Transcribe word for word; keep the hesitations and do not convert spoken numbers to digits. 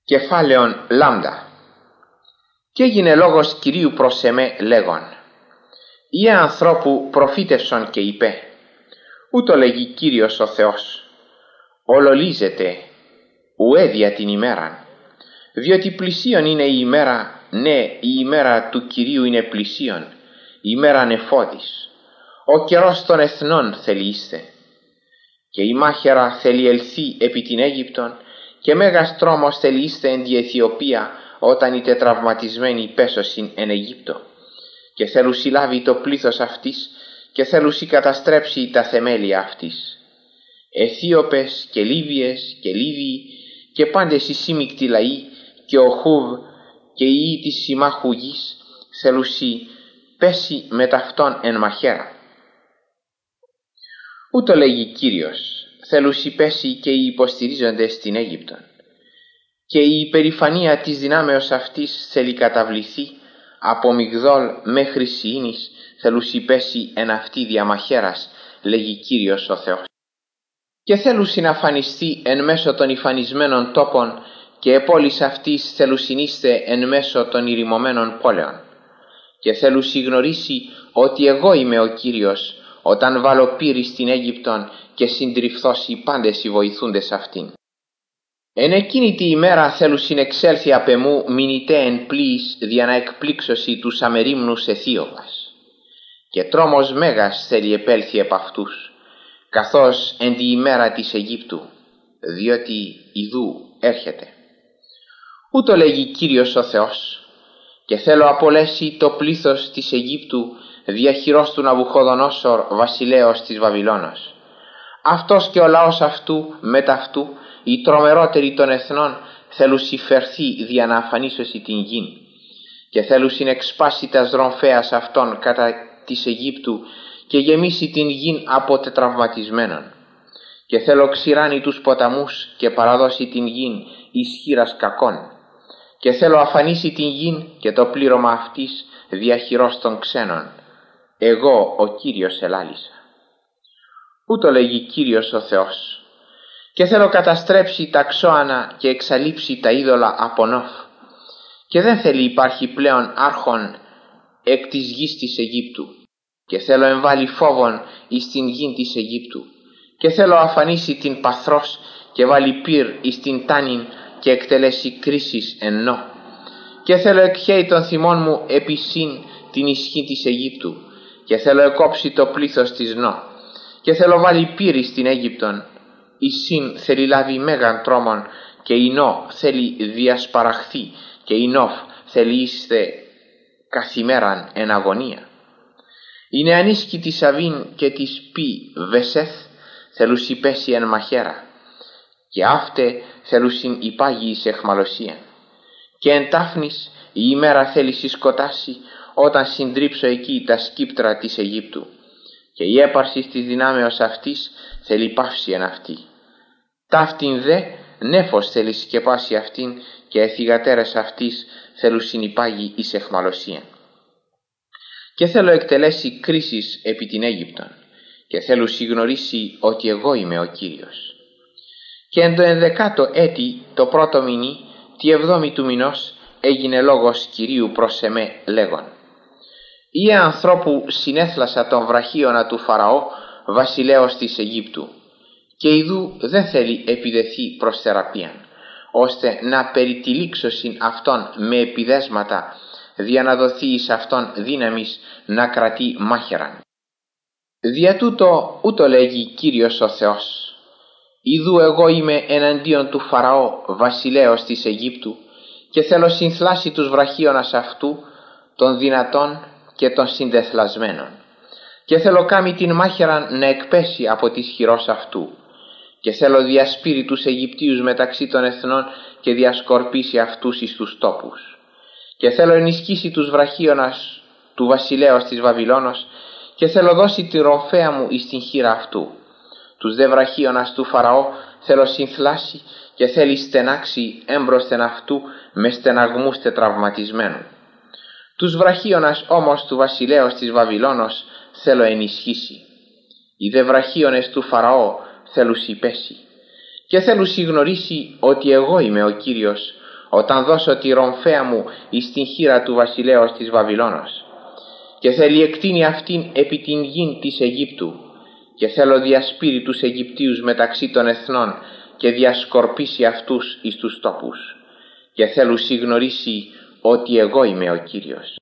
Κεφάλαιον λάμδα. Και έγινε λόγος Κυρίου προς εμέ λέγον: «Ιε ανθρώπου προφήτευσον και είπε, ούτω λέγει Κύριος ο Θεός, ολολίζεται ουέδια την ημέραν, διότι πλησίον είναι η ημέρα, ναι, η ημέρα του Κυρίου είναι πλησίον, η ημέρα νεφώδης, ο καιρός των εθνών θέλει είστε. Και η μάχαιρα θέλει ελθεί επί την Αίγυπτον, και μέγας τρόμος θέλει είστε εν τη Αιθιοπία, όταν οι τετραυματισμένοι πέσωσιν εν Αιγύπτο. Και θέλουν συλλάβει το πλήθος αυτής, και θέλουν καταστρέψει τα θεμέλια αυτής. Αιθίωπες και Λίβιες και Λίβιοι, και πάντες οι σύμικτοι λαοί, και ο Χούβ και οι ιοί της συμμάχου γης, θέλουν πέσει με ταυτόν εν μαχαίρα. Ούτω λέγει Κύριος, θέλουν πέσει και οι υποστηρίζοντες στην Αίγυπτον. Και η υπερηφανία της δυνάμεως αυτής θέλει καταβληθεί, από Μιγδόλ μέχρι Σιήνης θέλουν πέσει εν αυτή διαμαχαίρας, λέγει Κύριος ο Θεός. Και θέλουν συναφανιστεί εν μέσω των υφανισμένων τόπων, και επόλης αυτής θέλουν συνείστε εν μέσω των ηρημωμένων πόλεων. Και θέλουν γνωρίσει ότι εγώ είμαι ο Κύριος, όταν βάλω πύρη στην Αίγυπτον και συντριφθώσει πάντες οι βοηθούντες αυτήν. Εν εκείνη τη ημέρα θέλουν συνεξέλθει απ' εμού μηνυτέ εν πλοίης, δια να εκπλήξωση τους αμερίμνους Αιθίωπας. Και τρόμος μέγας θέλει επέλθει επ' αυτούς, καθώς εν τη ημέρα της Αιγύπτου, διότι ιδού έρχεται. Ούτω λέγει Κύριος ο Θεός, και θέλω απολέσει το πλήθος της Αιγύπτου δια χειρός του Ναβουχοδονόσορ βασιλέως της Βαβυλώνος. Αυτός και ο λαός αυτού μετ' αυτού, οι τρομερότεροι των εθνών, θέλουν συμφερθεί δια να αφανίσωση την γην, και θέλουν συνεξπάσει τας δρομφέας αυτών κατά της Αιγύπτου και γεμίσει την γην από τετραυματισμένων. Και θέλω ξηράνει τους ποταμούς και παραδώσει την γην ισχύρας κακών. Και θέλω αφανίσει την γην και το πλήρωμα αυτής δια χειρός των ξένων. Εγώ ο Κύριος ελάλησα. Ούτω λέγει Κύριος ο Θεός. Και θέλω καταστρέψει τα ξώανα και εξαλείψει τα είδωλα από Νόφ. Και δεν θέλει υπάρχει πλέον άρχον εκ της γης της Αιγύπτου. Και θέλω εμβάλει φόβον εις την γην της Αιγύπτου. Και θέλω αφανίσει την Παθρός και βάλει πυρ εις την Τάνιν και εκτελέσει κρίσεις εν Νό. Και θέλω εκχέει των θυμών μου επί συν την ισχύ της Αιγύπτου. Και θέλω εκόψει το πλήθος της Νό. Και θέλω βάλει πύρ στην Αίγυπτον. Η συν θέλει λάβει μέγαν τρόμον, και η Νό θέλει διασπαραχθεί, και η Νόφ θέλει είστε καθημέραν εν αγωνία. Οι νεανίσκοι της Αβίν και της Πι Βεσέθ θέλουν πέσει εν μαχαίρα, και αύτε θέλουν υπάγει εις εχμαλωσία. Και εν τάφνης η ημέρα θέλει συσκοτάσει, όταν συντρίψω εκεί τα σκύπτρα της Αιγύπτου. Και η έπαρση της δυνάμεως αυτής θέλει πάυσει εν αυτή. Ταύτην δε νέφος θέλει σκεπάσει αυτήν, και οι θυγατέρες αυτής θέλουν συνυπάγει εις εχμαλωσία. Και θέλω εκτελέσει κρίσεις επί την Αίγυπτον, και θέλω συγνωρίσει ότι εγώ είμαι ο Κύριος. Και εν το ενδεκάτο έτη το πρώτο μηνύ, τη εβδόμη του μηνός, έγινε λόγος Κυρίου προς εμέ λέγον: «Ιε ανθρώπου συνέθλασα των βραχίωνα του Φαραώ, βασιλέως της Αιγύπτου, και ιδού δεν θέλει επιδεθεί προς θεραπείαν, ώστε να περιτυλίξωσιν αυτόν με επιδέσματα, δια να δοθεί εις αυτόν δύναμις να κρατεί μάχαιραν. Δια τούτο ούτω λέγει Κύριος ο Θεός, ιδού εγώ είμαι εναντίον του Φαραώ, βασιλέως της Αιγύπτου, και θέλω συνθλάσει τους βραχίωνας αυτού, των δυνατών και των συντεθλασμένων. Και θέλω κάμει την μάχαιραν να εκπέσει από της χειρός αυτού. Και θέλω διασπείρει τους Αιγυπτίους μεταξύ των εθνών και διασκορπίσει αυτούς εις τους τόπους. Και θέλω ενισχύσει τους βραχίωνας του βασιλέως της Βαβυλώνος, και θέλω δώσει τη ρομφαία μου εις την χείρα αυτού. Τους δε βραχίωνας του Φαραώ θέλω συνθλάσει, και θέλει στενάξει έμπροσθεν αυτού με στεναγμούς τετραυματισμένου. Τους βραχίωνας όμως του βασιλέως της Βαβυλώνος θέλω ενισχύσει. Οι δε βραχίωνες του Φαραώ θέλουν υπέσει. Και θέλουν γνωρίσει ότι εγώ είμαι ο Κύριος, όταν δώσω τη ρομφαία μου εις την χείρα του βασιλέως της Βαβυλώνος, και θέλει εκτείνει αυτήν επί την γην της Αιγύπτου, και θέλω διασπείρει τους Αιγυπτίους μεταξύ των εθνών και διασκορπίσει αυτούς εις τους τόπους, και θέλω συγνωρίσει ότι εγώ είμαι ο Κύριος.